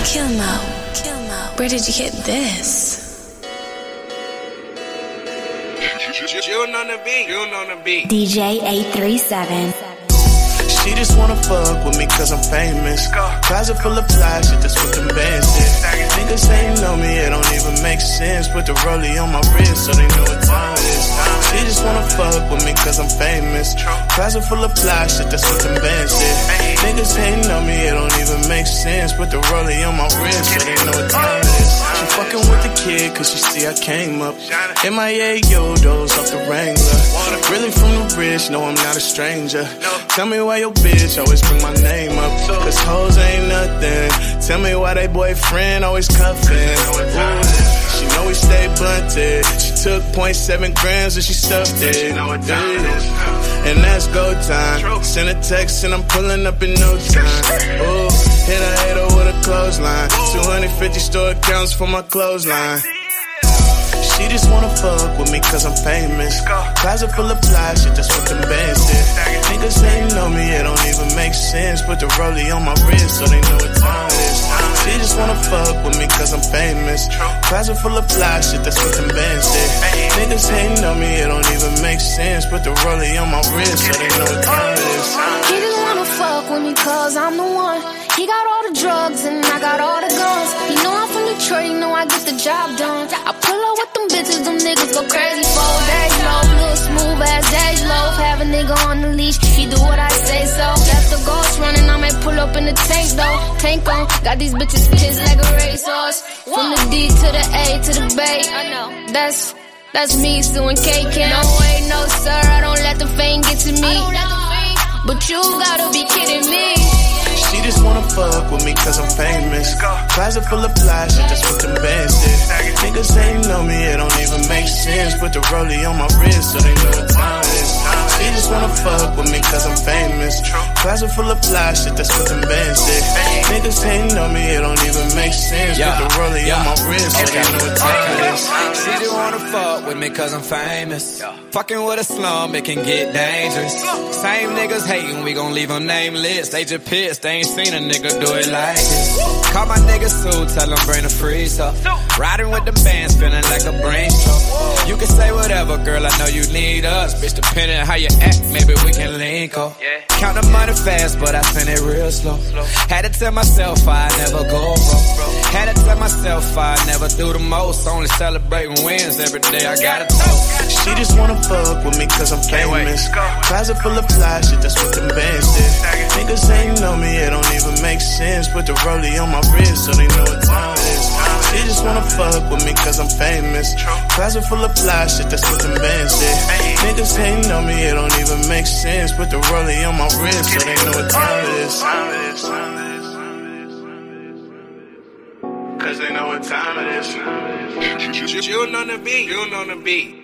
Kilmo, where did you get this? June on the beat. DJ 837. She just wanna fuck with me cause I'm famous. Closet full of fly shit, that's what them bands did. Niggas ain't know me, it don't even make sense. Put the rollie on my wrist so they know what time it is. She just wanna fuck with me cause I'm famous. Closet full of fly shit, that's what them bands did. Niggas ain't know me, it don't even make sense. Put the rollie on my wrist so they know what time it is. She fucking with the kid cause she see I came up. MIA Yodos off the Wrangler. Really from the rich, no I'm not a stranger. Tell me why your bitch always bring my name up. Cause hoes ain't nothing. Tell me why they boyfriend always cuffing. She know we stay blunted. She took 0.7 grams and she stuffed it. And that's go time. Send a text and I'm pulling up in no time. Ooh, hit a hater with a clothesline. 250 store accounts for my clothesline. She just wanna fuck with me cause I'm famous. Closet full of fly shit, that's what them bands did. Niggas ain't know me, it don't even make sense. Put the rollie on my wrist so they know what time it is. She just wanna fuck with me cause I'm famous. Closet full of fly shit, that's what them bands did. Niggas ain't know me, it don't even make sense. Put the rollie on my wrist so they know what time it is. He just wanna fuck with me cause I'm the one. He got all the drugs and I got all the guns. You know I'm from Detroit, you know I get the job done. I pull up with them bitches, them niggas go crazy for days low. Little smooth ass days low. Have a nigga on the leash, he do what I say so. Left the ghost running, I may pull up in the tank though. Tank on, got these bitches pissed like a racehorse. From the D to the A to the Bay. I know, that's me suing KK. No way, no sir, I don't let the fame get to me. But you gotta be kidding me. She just wanna fuck with me cause I'm famous. Closet full of fly shit, that's what them bands did. Niggas ain't know me, it don't even make sense. Put the rollie on my wrist so they know what time it is. She just wanna fuck with me cause I'm famous. Closet full of fly shit, that's what them bands did. Niggas ain't know me, it don't even make sense. Put the rollie on my wrist so they know what time it is. She just wanna fuck with me cause I'm famous. Fucking with a slum, it can get dangerous. Same niggas hating, we gon' leave them nameless. They just pissed, they ain't seen a nigga do it like this. Call my nigga Sue, tell him bring the freezer. Riding with the bands, feeling like a brain stroke. You can say whatever, girl, I know you need us. Bitch, depending on how you act, maybe we can link up. Count the money fast, but I spend it real slow. Had to tell myself I never go broke. Had to tell myself I never do the most. Only celebrating wins every day, I got a toast. She just wanna fuck with me cause I'm famous. Closet full of fly shit, that's what them bands did. Niggas ain't know me, it don't even make sense. Put the rollie on my wrist so they know what time it is. She just wanna fuck with me cause I'm famous. Closet full of fly shit, that's what them bands did. Niggas ain't know me, it don't even make sense. Put the rollie on my wrist so they know what time it is. Cause they know what time it is. June on the beat.